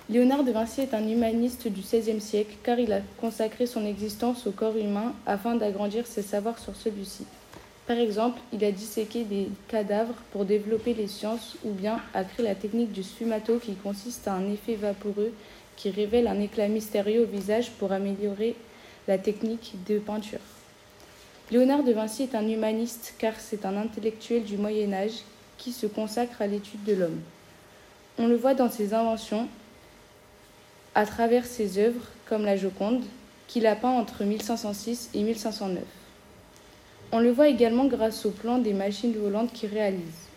Léonard de Vinci est un humaniste du XVIe siècle car il a consacré son existence au corps humain afin d'agrandir ses savoirs sur celui-ci. Par exemple, il a disséqué des cadavres pour développer les sciences ou bien a créé la technique du sfumato qui consiste à un effet vaporeux qui révèle un éclat mystérieux au visage pour améliorer la technique de peinture. Léonard de Vinci est un humaniste car c'est un intellectuel du Moyen-Âge qui se consacre à l'étude de l'homme. On le voit dans ses inventions, à travers ses œuvres comme la Joconde, qu'il a peint entre 1506 et 1509. On le voit également grâce au plan des machines volantes qu'il réalise.